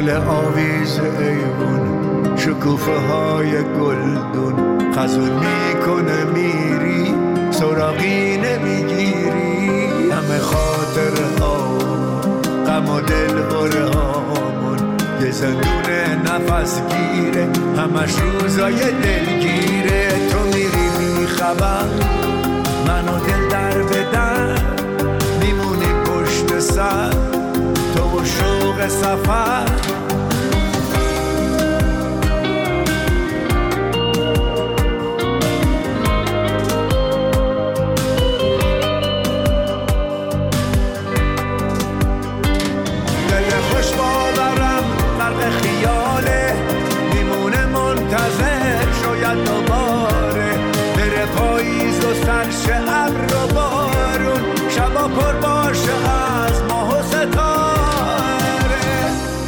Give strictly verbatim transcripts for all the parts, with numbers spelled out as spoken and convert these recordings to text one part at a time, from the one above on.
گل آویز ایوون شکوفه های گلدون خزون میکنه میری سراغی نمیگیری همه خاطر ها غم و دل بره هامون یه زندون نفس گیره همش روزای دلگیره تو میری بی خبر منو دل در بدن میمونی پشت سر تو و شوق سفر خیاله میمونه منتظر شاید دوباره بره پاییز و سرش ابر و بارون شبا پر باشه از ماه و ستاره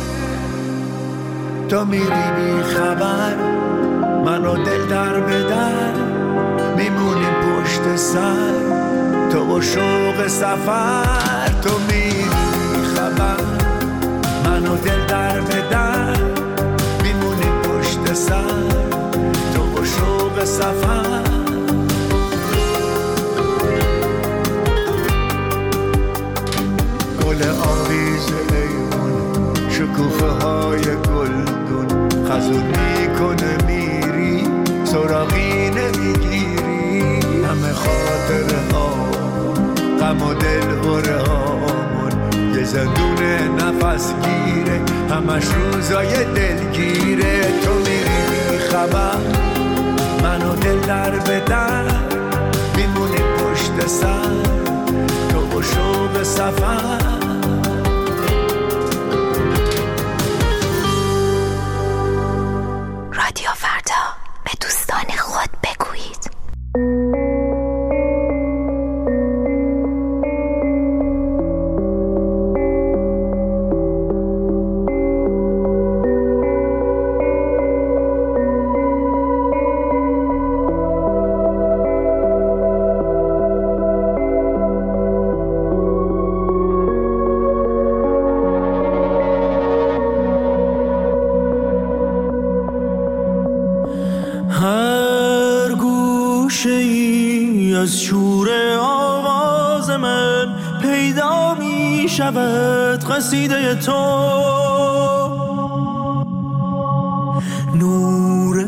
تو میری بی خبر منو دل در بدر میمونیم پشت سر تو و شوق سفر تو میری بی خبر منو دل در بدن میمونی پشت سر تو و شوق سفر گل آویز ایوون شکوفه های گلدون خزون میکنه میری سراغی نمیگیری همه خاطره ها غم و دل بره هامون یه زندون نفس گیره همش روزای دلگیره تو میری بی خبر منو دل در بدن میمونی پشت سر تو و شوق سفر رادیو فردا به دوستان خود بگویید از شور آواز من پیدا می شود قصیده تو نور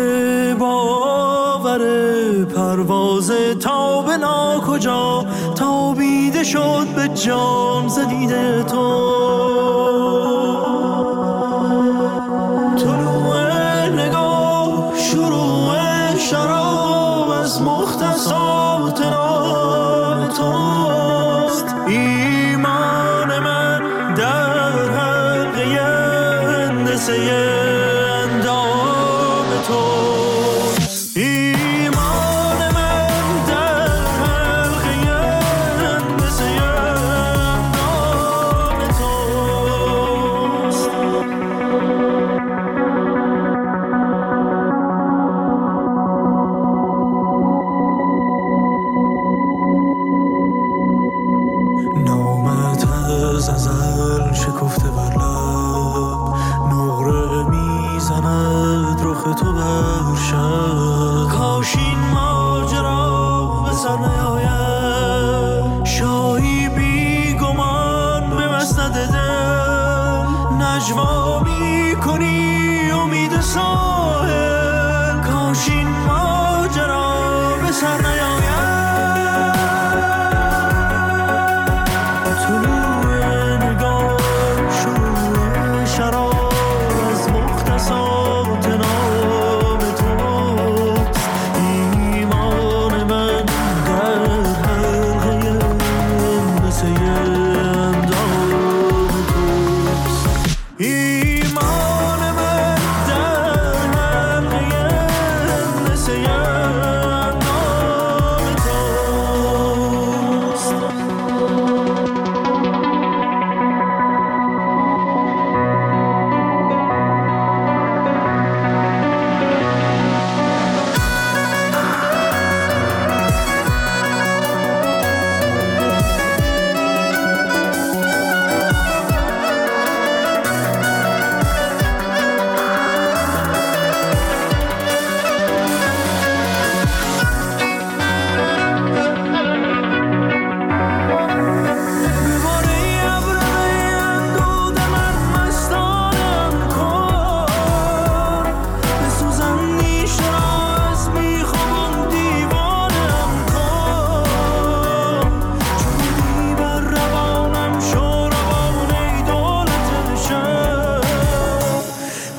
باور پرواز تا به ناکجا تابیده شد به جام زدیده تو طلوع نگاه شروع شراب از مختصات نام توست ایمان من در حلقه هندسه اندام توست ایمان من در حلقه هندسه اندام توست نامت از ازل شکفته بر لب نقره میزند رخ تو بر شب کاش این ماجرا به سر نیاید شاهی بی گمان به مسند دل نجوا میکنی امید ساحل کاش این ماجرا به سر نیاید ایمان من در حلقه هندسه اندام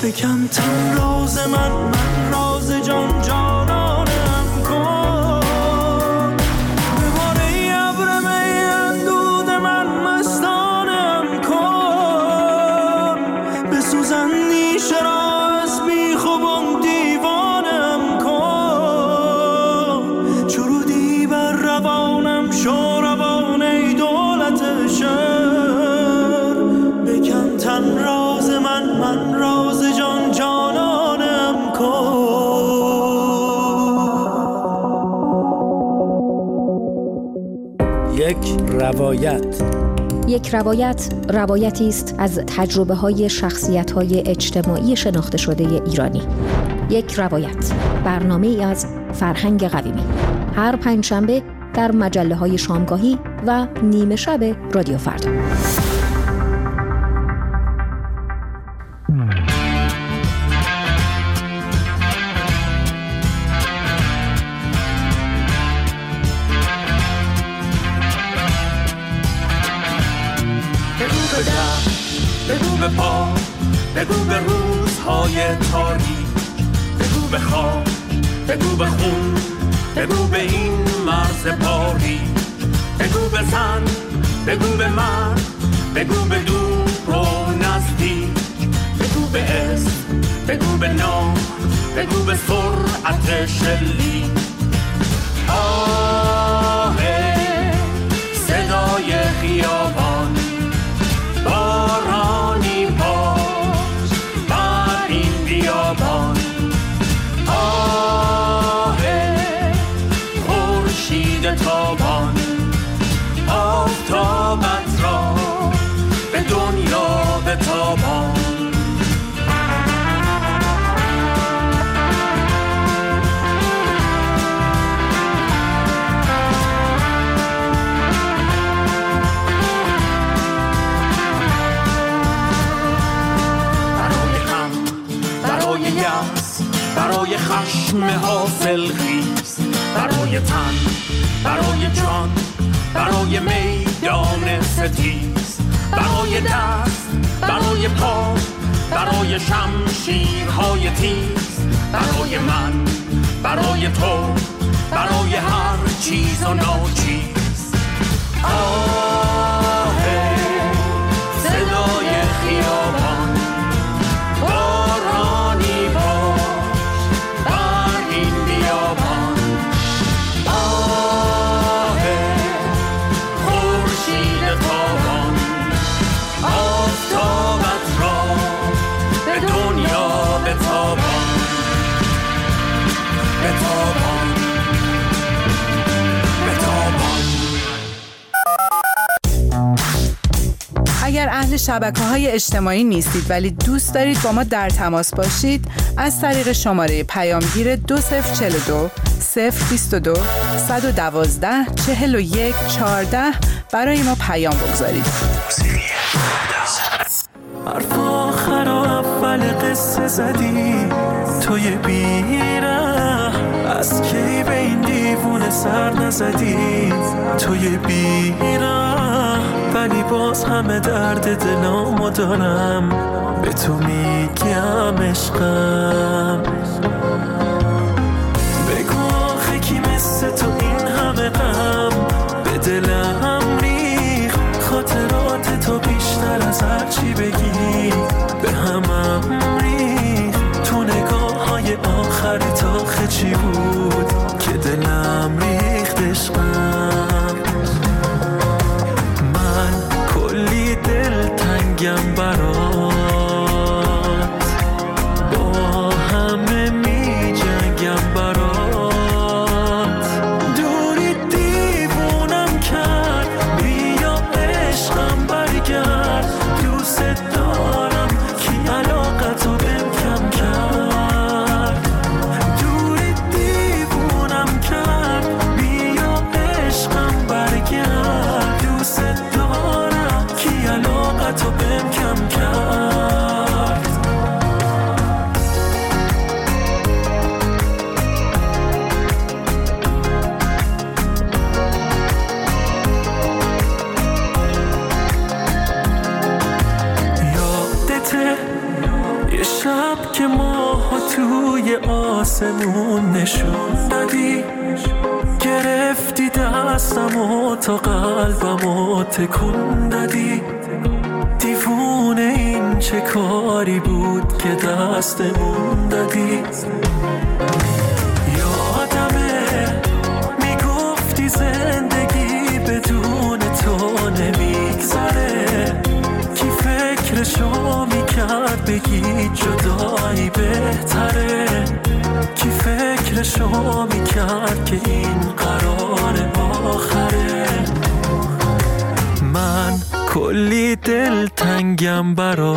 بکن تن راز من من راز جان جانانم کن بباره ابر می اندود من مستانم کن بسوزن نیشه را از بیخوبان دیوانم کن چرودی بر روانم شو روان ای دولت شهر بکن تن راز من من راز جان جانانم کن. یک روایت. یک روایت روایتی است از تجربه‌های شخصیت‌های اجتماعی شناخته شده ایرانی. یک روایت برنامه‌ای از فرهنگ قویمی هر پنجشنبه در مجله‌های شامگاهی و نیمه شب رادیو فردا. بگو به پا، بگو به روزهای تاریک، بگو به خواب، بگو به خون، بگو به این مرز پاری، بگو به زن، بگو به من، بگو به دور و نزدیک، بگو به اسم، بگو به نام، بگو به سرعت شلیک. آه صدای خیابان بارانی پاش بر این بیابان. آه خورشید تابان آفتابت را به دنیا بتابان. برای خشم حاصل خیز، برای تن، برای جان، برای میدان ستیز، برای دست، برای پا، برای شمشیرهای تیز، برای من، برای تو، برای هر چیز و ناچیز. آه صدای خیابان بارانی باش بر این بیابان. آه خورشید تابان آفتابت را به دنیا بتابان، بتابان، بتابان. اگر اهل شبکه‌های اجتماعی نیستید ولی دوست دارید با ما در تماس باشید، از طریق شماره پیامگیر دو صفر چهل و دو صفر بیست و دو صد و دوازده چهل و یک چهارده برای ما پیام بگذارید. حرف آخر و اول قصه زدی توی بیره، از کی به این دیوونه سر نزدی توی بیره، ولی باز همه درد دلامو دارم به تو میگم عشقم. بگو آخه کی مثل تو این همه غم به دلم ریخ، خاطرات تو بیشتر از هر چی بگی به همم ریخ. تو نگاه های آخرت آخه چی بود که دلم ریخت عشقم. من کلی دل تنگم برات، با همه می جنگم برات. دوری دیوونم کرد، بیا عشقم برگرد. دوست دارم کی علاقتو بهم کم کرد. دوری دیوونم کرد، یه شب که ماه توی آسمون نشون دادی، گرفتی دستم و تا قلبم و تکون دادی. دیوونه این چه کاری بود که دستمون دادی. یادمه میگفتی زندگی بدون تو نمیگذره، کی فکرشو میکرد بگی جدایی بهتره، کی فکرشو میکرد که این قرار آخره. من کلی دل تنگم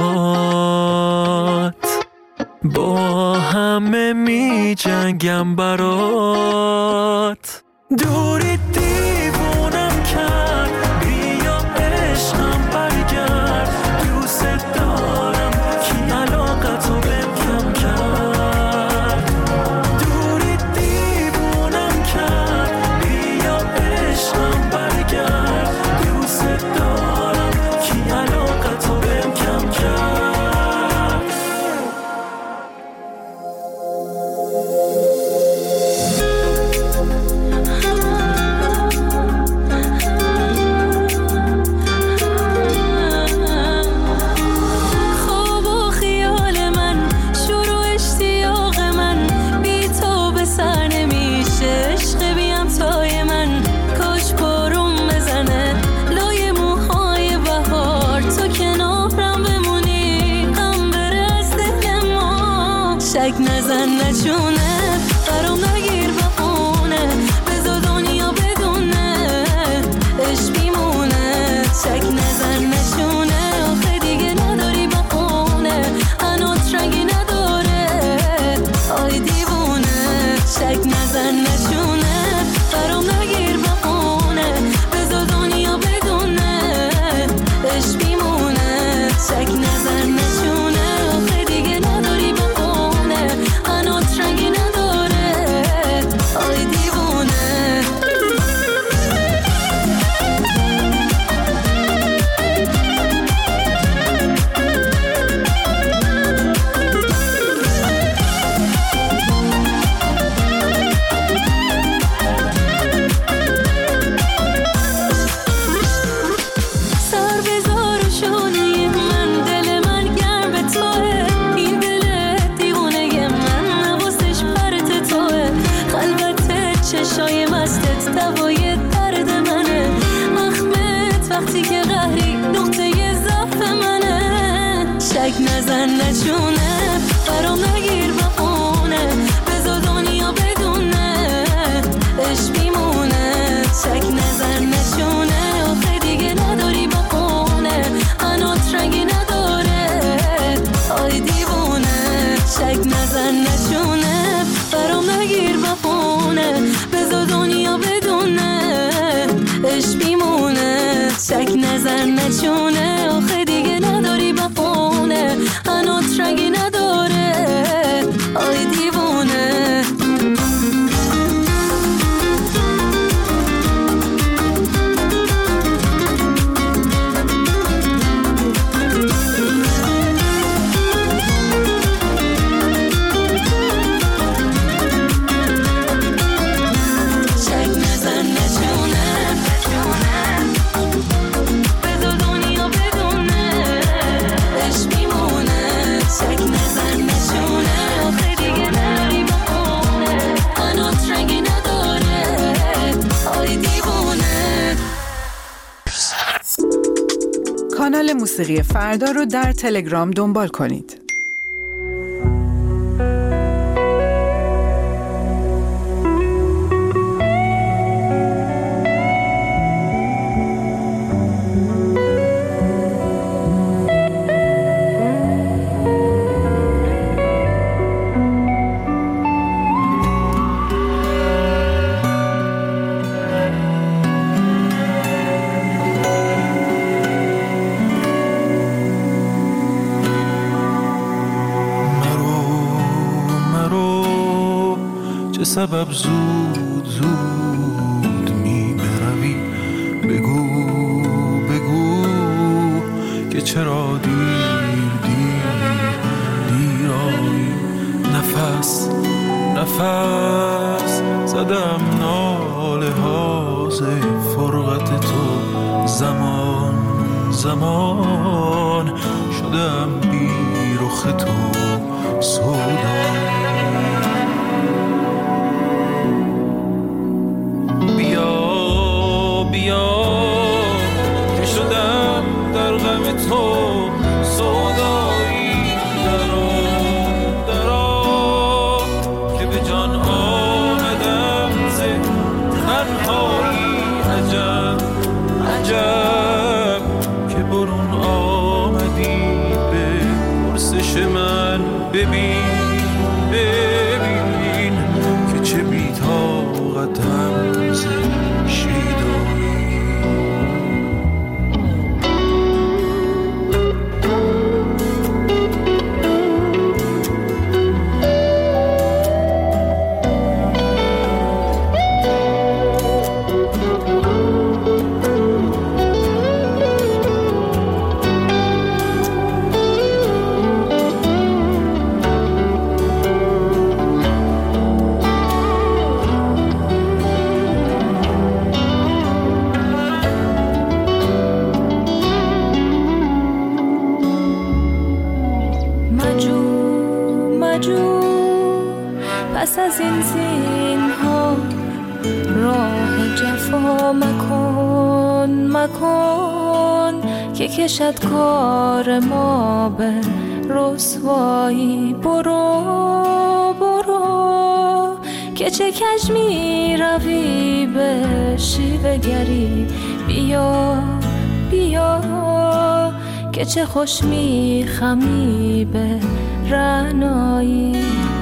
برات، با همه می جنگم برات. دوری دیوونم کرد، بیا عشقم برگرد. دوست دارم کی علاقتو بهم کم کرد. دوری دیوونم کرد، بیا عشقم برگرد. دوست دارم کی علاقتو بهم کم کرد. شک نزن نچونه، برام نگیر بخونه، بذار دنیا بدونه عشق میمونه. شک نزن نچونه، آخه دیگه نداری بخونه، هنوز رنگی نداره آی دیوونه. شک نزن نچونه، برام نگیر بخونه، بذار دنیا بدونه عشق میمونه. شک نزن نچونه، آخه دیگه نداری بخونه، هنوز رنگی نداره آی دیوونه. سر بذار و شونه من، دل من گرم به توه، این دل دیوونه من نوازش پرت توه. خلوت چشای مستت دوای درد منه، مخمت وقتی که قهری نقطه ضعف منه. شک نزن نچونه، برام نگیر بخونه، بذار دنیا بدونه عشق میمونه. شک نزن نچونه، آخه دیگه نداری بخونه، هنوز رنگی نداره آی دیوونه. شک نزن نچونه، برام نگیر بخونه، بذار دنیا بدونه عشق میمونه. شک نزن نچونه، آخه دیگه نداری بخونه، هنوز رنگی نداره آی دیوونه. شک نزن نچونه، بذار دنیا بدونه عشق میمونه. شک نزن نچونه، آخه دیگه نداری بخونه، هنوز رنگی نداره آی دیوونه. کانال موسیقی فردا رو در تلگرام دنبال کنید. سبب زود زود می بروی، بگو بگو که چرا دیر دیر دیر نفس زدم ناله هاز فرقت تو، زمان زمان شدم بی رخ تو سودا. بیا بیا که شدم در غم تو سودایی، درا درا که به جان آمدم ز تنهایی. عجب عجب که برون آمدی به پرسش من، ببین ببین که چه بی طاقتم ز شیدایی. پس از این زینها راه جفا مکن مکن که کشد کار ما به رسوایی. برو برو که چه کج می روی به شیوه گری. بیا بیا که چه خوش می خمی به رعنایی.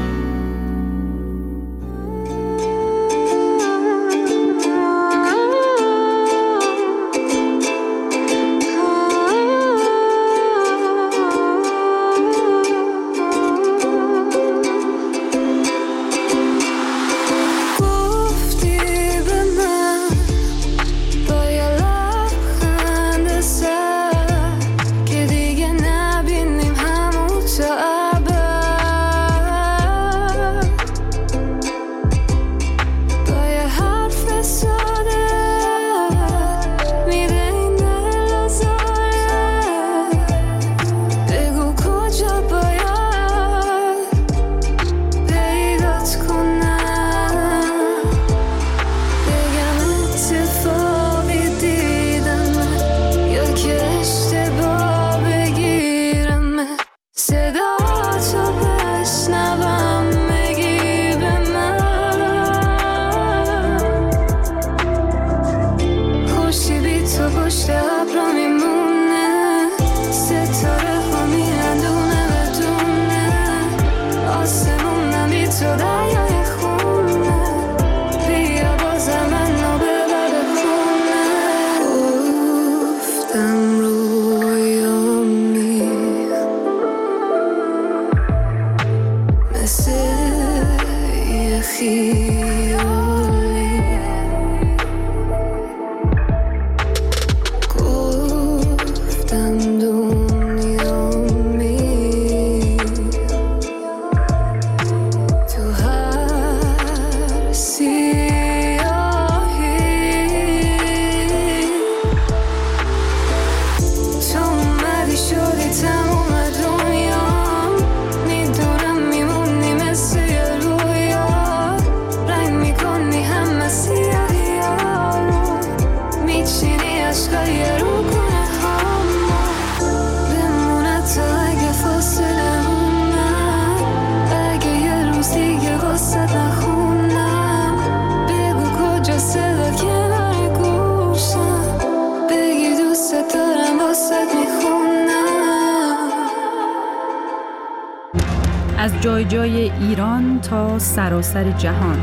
از جای جای ایران تا سراسر جهان.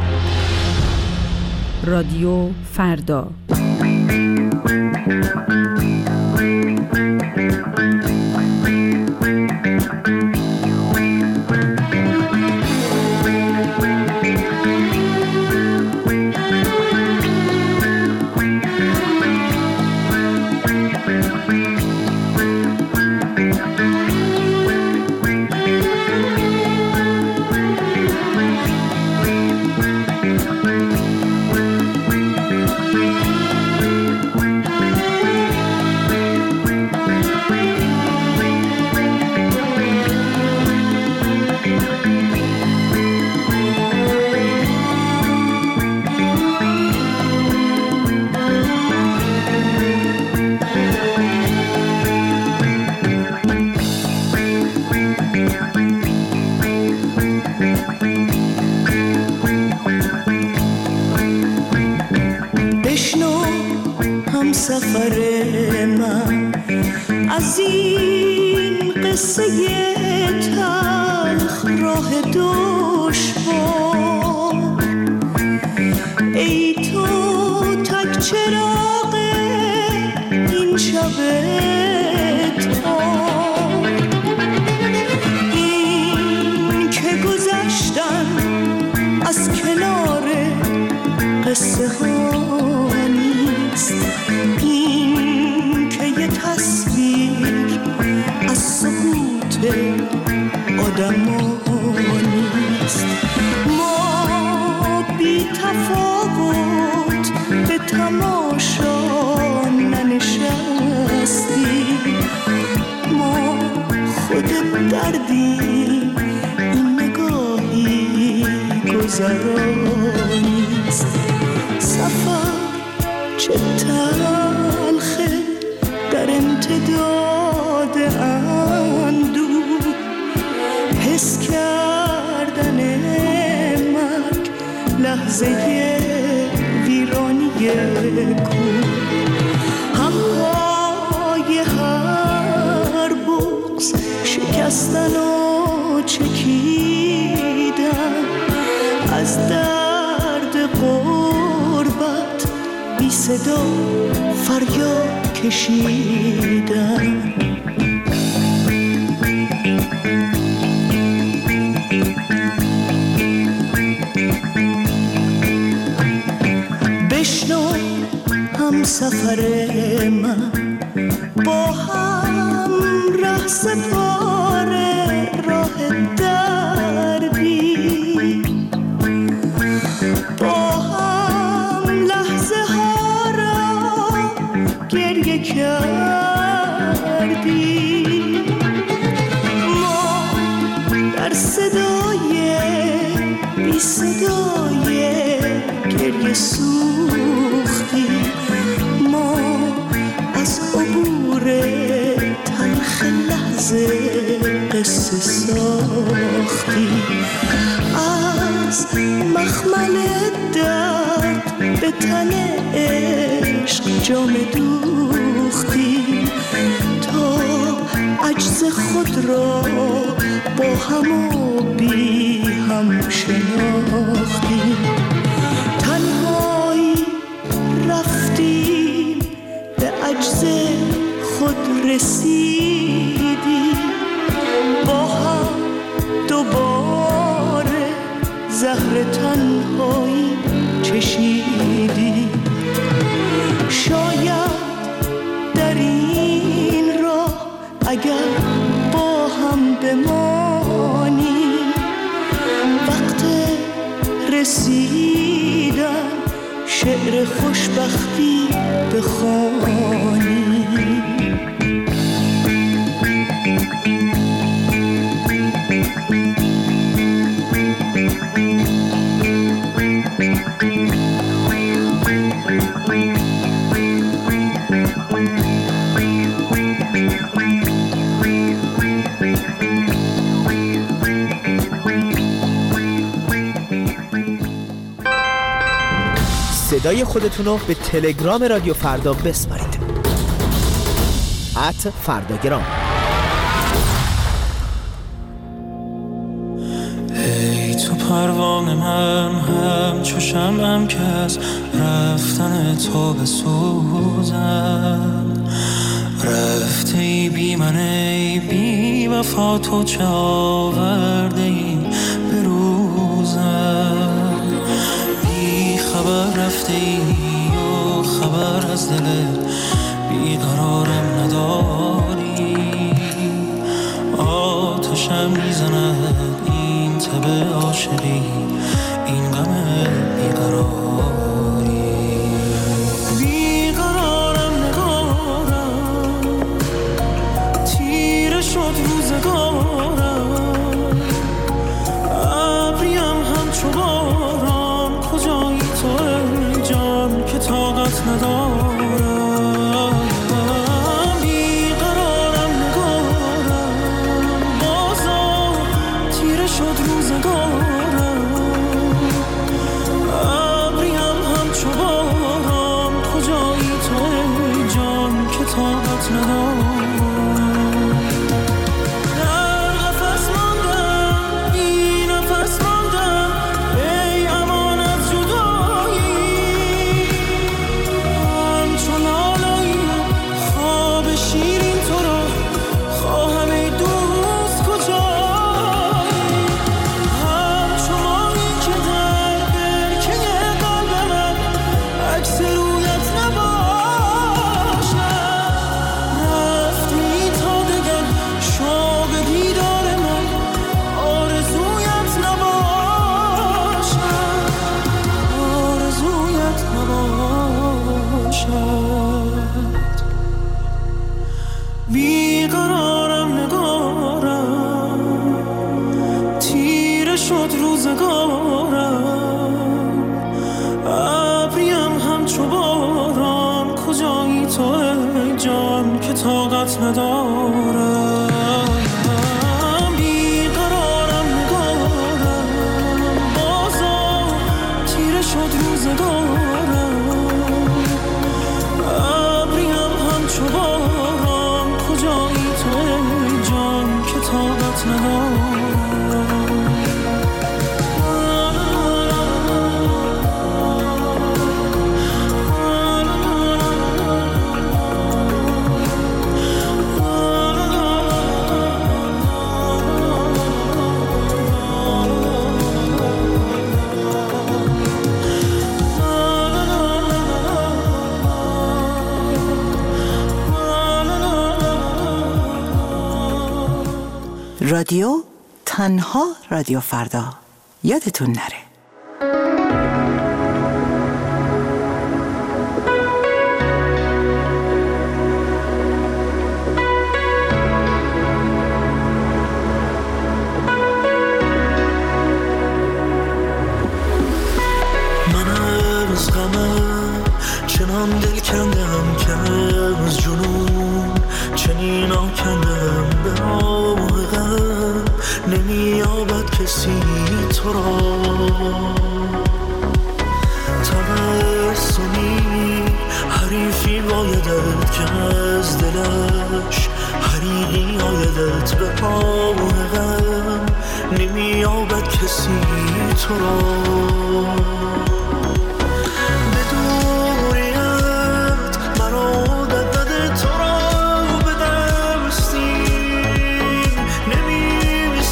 رادیو فردا. از این قصه تلخ راه دشوار، ای تو تک چراغ این شب تار، این که گذشتن از کنار قصه ها نیست، این که یه تصویر از سکوت آدم ها نیست. ما بی تفاوت به تماشا ننشستیم، ما خود دردیم، این نگاهی گذرانیست. سفر چه تلخه در امتداد اندوه، حس کردن مرگ لحظه ویرانی کوه، همهای هر بغض شکستن و چکیدن، از درد غربت بی صدا فریاد کشیدن. بشنو هم سفر من با هم ره سپاره راه دربی، با هم لحظه ها را گریه کردی، ما در صدای بی صدای گریه سوختی، ما از عبور تلخ لحظه قصه ساختی، از مخمل درد به تن عشق جام دوختی، تا عجز خود را با هم و بی هم شناختی. تنهایی رفتیم به عجز خود رسیدیم، با هم دوباره زهر تنهایی چشیدیم. شاید در این راه اگر با هم بمانیم، وقت رسیدن شعر خوشبختی بخوانیم. صدای خودتون رو به تلگرام رادیو فردا بسپارید. ات فرداگرام. ای تو پروانه من همچو شمعم که از رفتن تو بسوزم، رفته ای بی من ای بی وفا، تو چه آورده ای به روزم، بی خبر رفته ای و خبر از دل بیقرارم نداری، آتشم میزند این تب عاشقی، این غم بیقراری، بیقرارم نگارم، تیره شد روزگارم، ابریم همچو باران، کجایی تو ای جان که طاقت ندارم، بیقرارم نگارم، بازم تیره شد روزگارم، ابریم همچو باران، کجایی تو ای جان که طاقت ندارم. شد روزگارم، ابریم همچو باران، کجایی تو ای جان که طاقت ندارم. بیقرارم نگارم، بازا تیره شد روزگارم، ابریم همچو باران، کجایی تو ای جان که طاقت ندارم. رادیو تنها رادیو فردا، یادتون نره. من از غمم چنان دل کندم که از جنون چنین آکندم به راه غم، نمی‌یابد کسی تو را. تبسمی حریفی بایدت که از دلش حریقی آیدت به راه غم، نمی‌یابد کسی تو را. به دوریت مرا دد تو را به دستیم نمی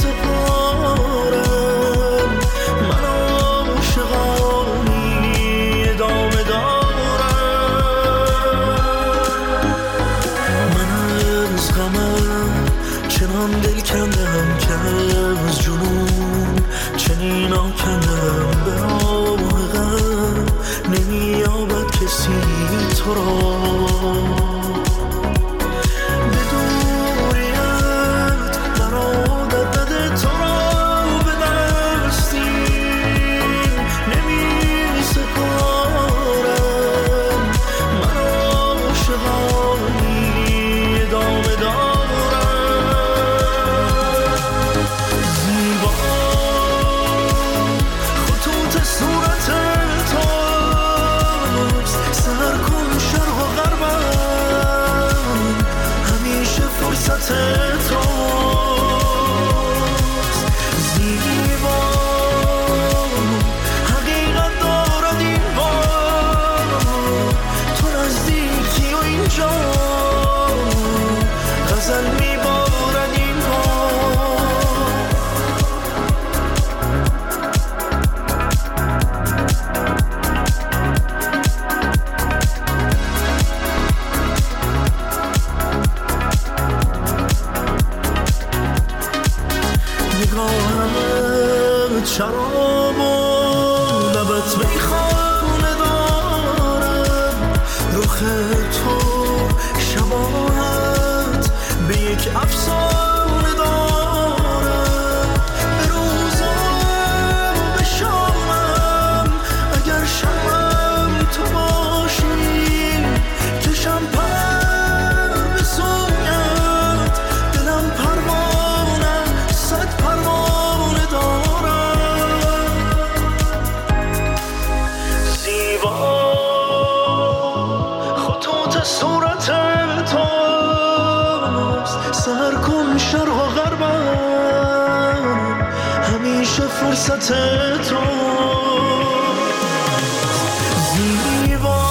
سپارم، من عاشقانی ادامه دارم. من از غمم چنان دل کندم که از جنون چنین آکندم به راه غم، نمی‌یابد کسی تو را. به دوریت مرا دد تو را به دستیم نمی سپارم، من عاشقانی ادامه دارم. زیبا خطوط صورت توست، سر کن شرق و غربم، همیشه فرصت توست. زیبا حقیقت دارد این بار، تو نزدیکی و اینجا غزل میبارد این بار. نگاهم شراب و لبت میخانه دارم، رخ تو شباهت به یک افسانه دارم. به روزم و به شامم اگر شبم تو باشی، کشم پر به سویت، دلم پروانه صد پروانه دارم. زیبا خطوط صورت توست، سر کن شرق و غربم، همیشه فرصت توست. زیبا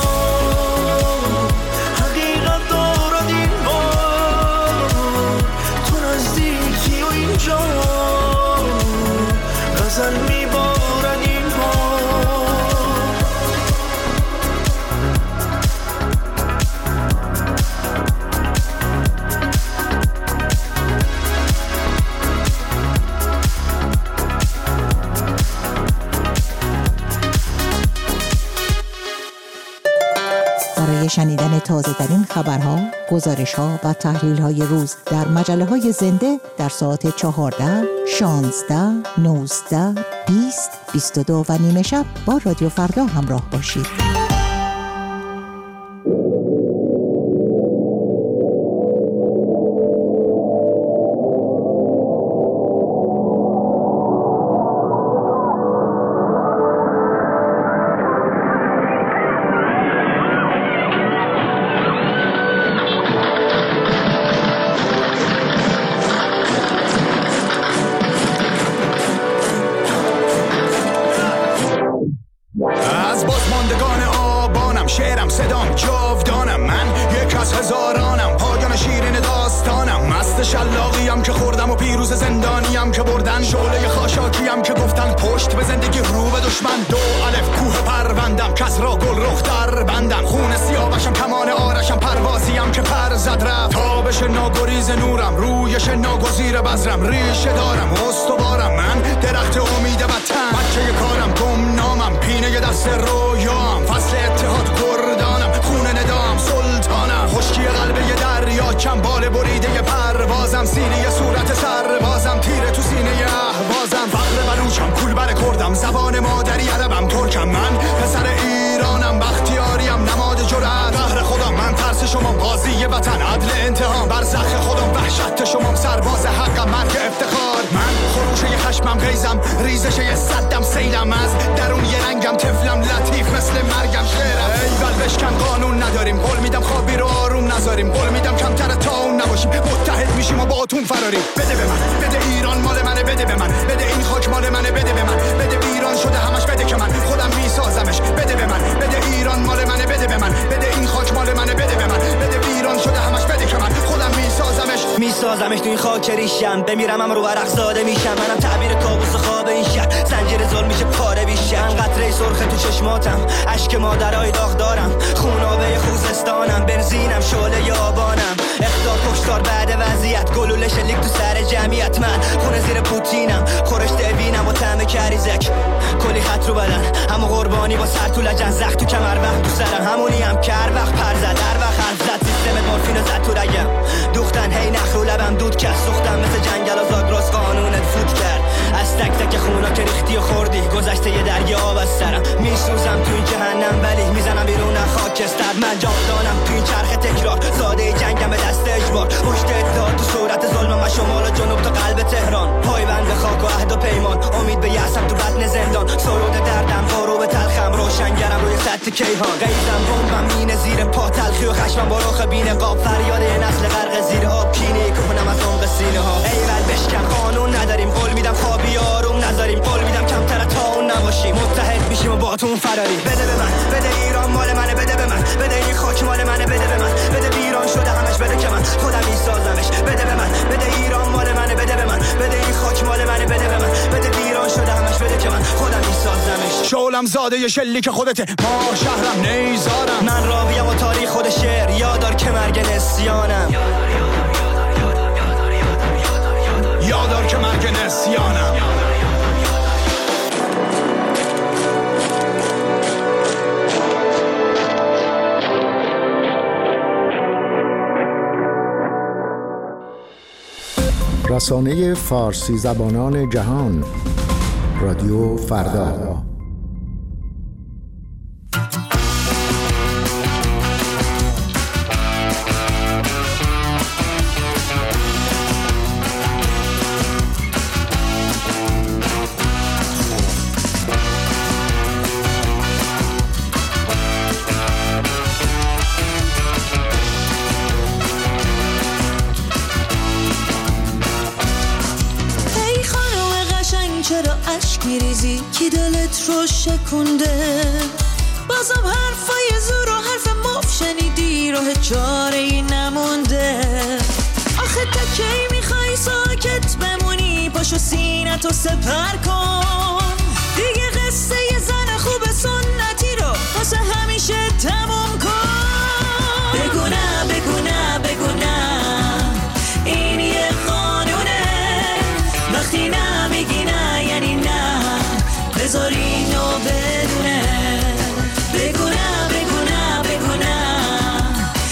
حقیقت دارد این بار، تو نزدیکی و اینجا غزل میبارد این بار. برای شنیدن تازه ترین خبرها، گزارش‌ها و تحلیل‌های روز در مجله‌های زنده در ساعت چهارده، شانزده، نوزده، بیست، بیست و دو و نیمه شب با رادیو فردا همراه باشید. شلاقیم که خوردم و پیروز زندانیم که بردن، شعله خاشاکیم که گفتن پشت به زندگی رو به دشمن. دو الف کوه پروندم کس را گل رخ در بندم، خون سیاوشم کمان آرشم پروازیم که پر زد رفت. تابش ناگریز نورم رویش ناگزیر بذرم، ریشه دارم استوارم من درخت امید وطن. بچه کارم گم نامم پینه دست رویام، فصل اتحاد کردانم خونه ندام سلطانم. خشکی قلب یه دریا کم بال بریده پروازم، سینه صورت سربازم تیره تو سینه اهوازم. فقر بلوچم کول بر کردم زبان مادری عربم ترکم، من پسر ایرانم بختیاریم نماد جرأت. قهر خودم من ترس شما قاضی وطن عدل انتقام، برزخ خودم وحشت شما سرباز حقم مرگ افتخار. من خروشه خشمم غیزم ریزش صدم سیلم، از درون یه رنگم طفلم لطیف مثل مرگم شعرم. ایول بشکن قانون نداریم، قول میدم خوابی رو آروم نذاریم، قول میدم کمتر تا اون نباشیم، متحد میشیم و با اتون فراریم. بده به من بده ایران مال منه، بده به من بده این خاک مال منه، بده به من بده ایران شده همش، بده که من خودم میسازمش. بده به من بده ایران مال منه، بده به من بده این خاک مال منه، بده به من بده ایران شده همش، بده که من خودم میسازمش میسازمش تو این خاک ریشم. بمیرم هم رو ورق زاده میشم، منم تعبیر کابوس خواب این شهر، زنجیر ظلم میشه پاره بیشم. قطره سرخ تو چشماتم، اشک مادرای داغ دارم، خونابه خوزستانم، بنزینم شعله یابانم. اختار کشتار بعد وضعیت، گلوله شلیک تو سر جمعیت. من خونه زیر پوتینم، خورشت وینم و طعم کریزک، کلی خط رو بدن همو قربانی با سر تو لجن، زخ تو کمر وقت تو سرم، همونی هم که هر وقت پر زد هر وقت حرف زد، سیستم مورفین زد تو رگم. دوختن هی نخ رو لبم دود کرد، سوختم مثل جنگل و زاگرس قانونت فوت کرد. از تک تک خونا که ریختی و خوردی، گذشته یه دریا آب از سرم. میسوزم تو این جهنم ولی میزنم بیرون خاکستر. من جاودانم تو این چرخ تکرار، زاده جنگم به دست اجبار. پشت اتحاد تو صورت ظلمم و شمال و جنوب تا قلب تهران. پایبند به خاک و عهد و پیمان، امید به یأسم تو بطن زندان. سرود دردم غروب تلخم، روشنگرم روی سطح کیهان. غیظم بمبم مینه زیر پا، تلخی و خشمم با رخ بی‌نقاب. فریاد یه نسل غرق زیر آب، کینه کهنم از عمق سینه ها. ایول بشکن قانون نداریم، قول میدم خوابی آروم نذاریم، قول میدم کمتر تا اون نباشیم، متحد میشیم و با تو فراری. بده به من بده ایران مال منه، بده به من بده این خاک مال منه، بده به من بده ایران شده همش، بده که من خودم میسازمش. بده به من بده ایران مال منه، بده به من بده این خاک مال منه، بده به من بده ایران شده همش، بده که من خودم میسازمش. شعلم زاده شلیک خودته، ما شهرم نیزارم، من راویم و تاریخ خود شعر، یادار که مرگ نسیانم، یادار که مرگ نسیانم. رسانه فارسی زبانان جهان، رادیو فردا. میریزی کی دلت رو شکونده، بازم حرفای زور و حرف مف شنیدی، راه چاره ای نمونده. آخه تا کی میخوای ساکت بمونی، پاشو سینتو سپر کن دیگه، قصه یه زن خوب سنتی رو واسه همیشه تموم کن. بگو نه بگو نه بگو نه، این یه قانونه، وقتی نه میگی نه یعنی نه، بذار اینو بدونه. بگو نه بگو نه بگو نه،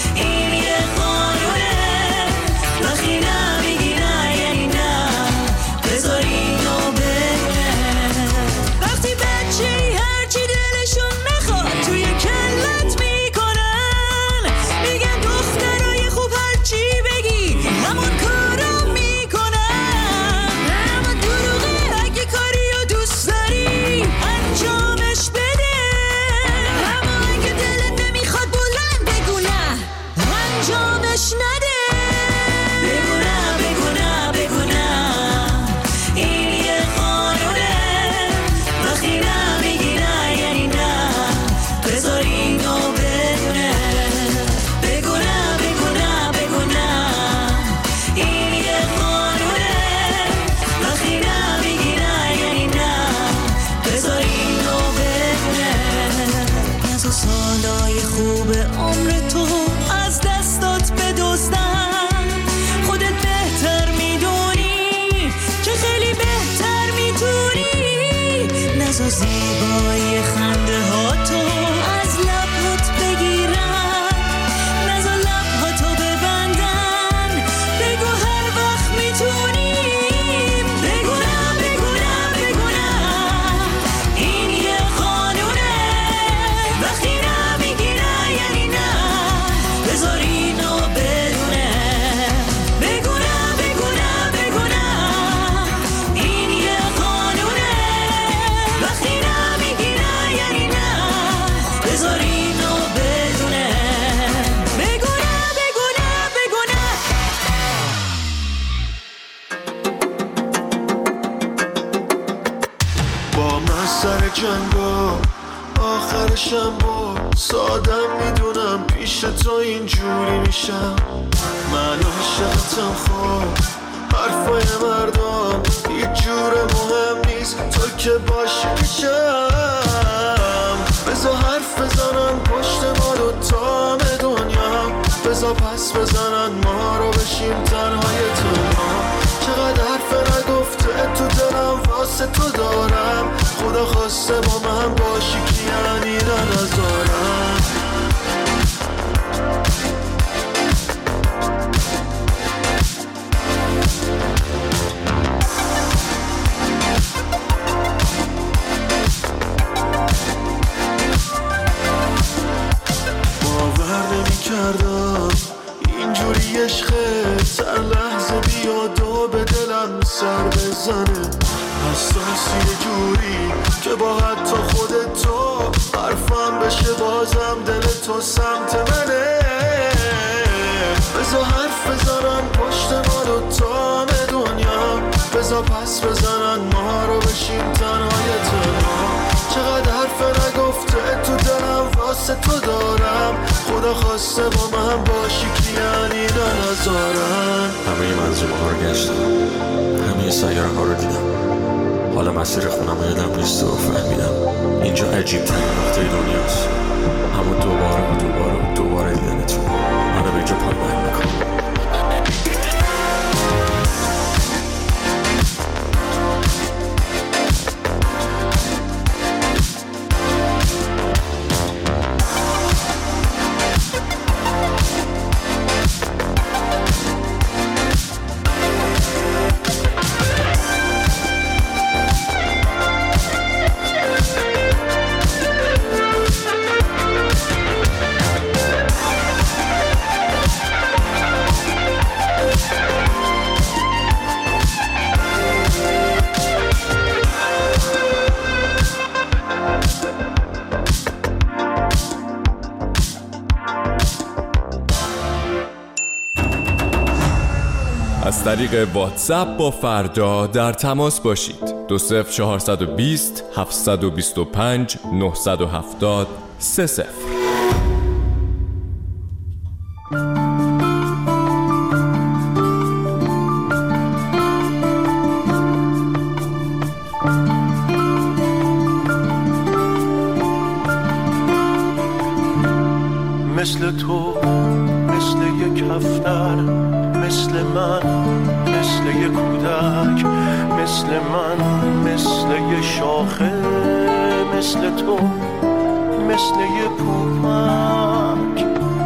بذار زیبایی خنده ها تو از لبات بگیرن، نذار لبهاتو ببندن، بگو هر وقت میتونیم، بگو نه بگو نه بگو نه، این یه قانونه، وقتی نمیگی نه یعنی نه، بذار اینو بدونه، بگو نه بگو نه بگو نه، این یه قانونه، وقتی نمیگی نه یعنی نه، بذار اینو بدونه، بگو نه بگو نه بگو نه. با من سر جنگا آخرشم با سادم میدونم پیش تو اینجوری میشم، من عاشقتم خب حرفای مردم هیچ جور مهم نیست، تو که باشی پیشم، بذار حرف بزنن پشت ما دوتا دنیا، بذار پس بزنن ما رو بشیم تنهای تنها، چقدر حرف نگفته تو دلم واسه تو دارم، خدا خواسته با من باشی که یعنی نذارم. باور نمی کردم اینجوری عشقت هر لحظه بیاد و به دلم سر بزنه، حساسی جوری که با حتی خودت تو حرفم بشه بازم دل تو سمت منه، بذار حرف بزنن پشت ما دوتا دنیا، بذار پس بزنن ما رو بشیم تنهای تنها، چقدر حرف نگفته تو دلم واسه تو دارم، خدا خواسته با من باشی که یعنی نذارن. همه منظومه ها رو گشتم، همه سیاره ها رو دیدم، حالا مسیر خونم رو یادم نیست و فهمیدم اینجا عجیب ترین نقطه دنیاست، اما دوباره و دوباره و دوباره دیدن تو منو به اینجا پایمال میکنم. از طریق واتساپ با فردا در تماس باشید. دو صفر چهارصد و بیست هفتصد و بیست و پنج نهصد و هفتاد سه صفر. مثل تو، مثل یک هفتر، مثل من، مثل یک کودک، مثل من، مثل یک شاخه، مثل تو، مثل یک پوپک،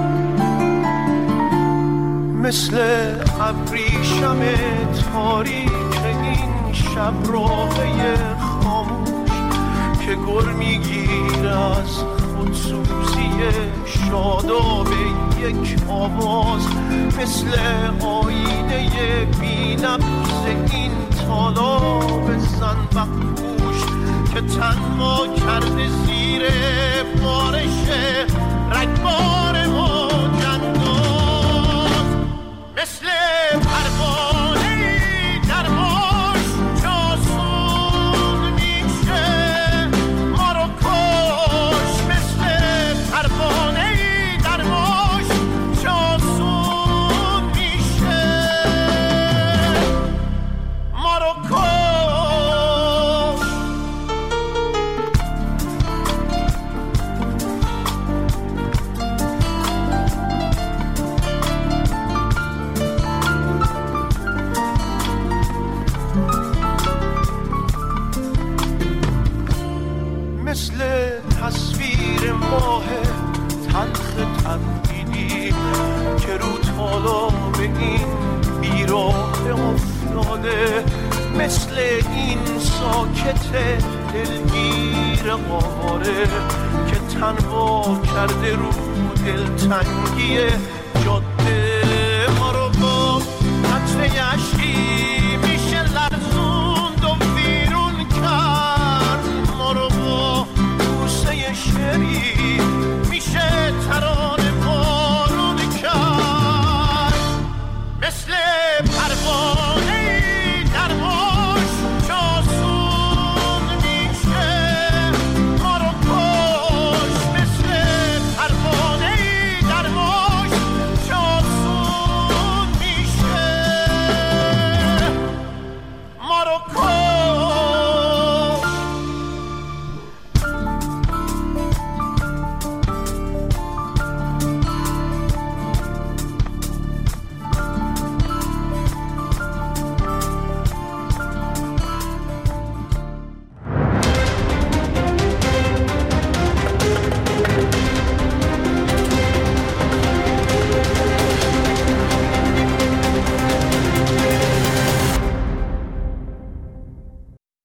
مثل ابریشم تاریک این شب راهی خاموش که گر میگیر از خودسوزی شاداب یک آواز، مثل آینه بی‌نبض این تالاب زنبقپوش که تنها کرده زیر بارش رگبار موج انداز، مثل پروانه‌ای در باش جاسون میشه ما رو کش، مثل پروانه‌ای در باش جاسون میشه ما رو کش. ماه تلخ تنبیدی که رو تالا به این بیراه افتاده، مثل این ساکت دلگیر قاره که تنها کرده رو دلتنگی جاده ما رو با قطره اشکی